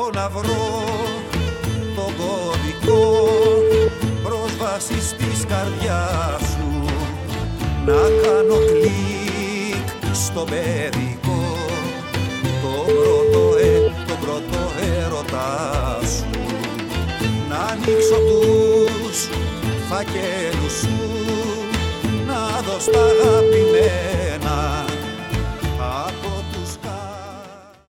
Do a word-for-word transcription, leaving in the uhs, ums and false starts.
να βρω τον κωδικό πρόσβασης της καρδιάς σου, να κάνω κλικ στο παιδικό το πρώτο, ε, το πρώτο έρωτά σου, να ανοίξω τους φακέλους σου, να δω στα αγαπημένα